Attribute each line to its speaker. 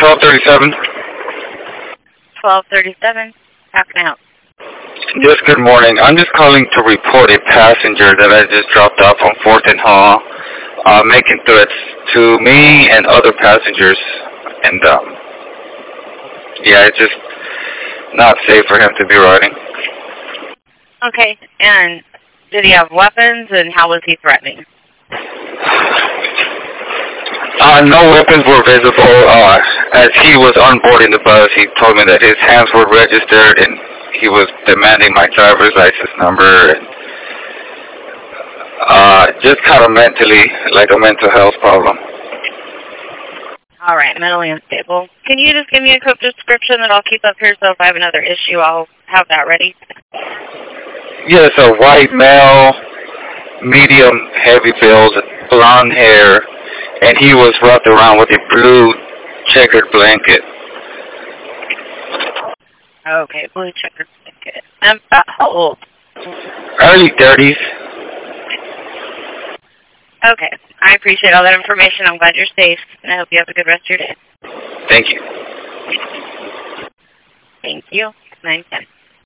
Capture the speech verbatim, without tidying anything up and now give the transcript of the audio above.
Speaker 1: twelve thirty-seven.
Speaker 2: twelve thirty-seven. How can I help?
Speaker 1: Yes, good morning. I'm just calling to report a passenger that I just dropped off on fourth and Hall, uh, making threats to me and other passengers. And, um, yeah, it's just not safe for him to be riding.
Speaker 2: Okay, and did he have weapons, and how was he threatening?
Speaker 1: Uh, no weapons were visible. Uh, as he was onboarding the bus, he told me that his hands were registered, and he was demanding my driver's license number. And, uh, just kind of mentally, like a mental health problem.
Speaker 2: All right, mentally unstable. Can you just give me a quick description that I'll keep up here, so if I have another issue, I'll have that ready?
Speaker 1: Yes, a white male, medium, heavy build, blonde hair, and he was wrapped around with a blue checkered blanket.
Speaker 2: Okay, blue checkered blanket. And about how old?
Speaker 1: Early thirties.
Speaker 2: Okay, I appreciate all that information. I'm glad you're safe, and I hope you have a good rest of your day.
Speaker 1: Thank you.
Speaker 2: Thank you. nine ten.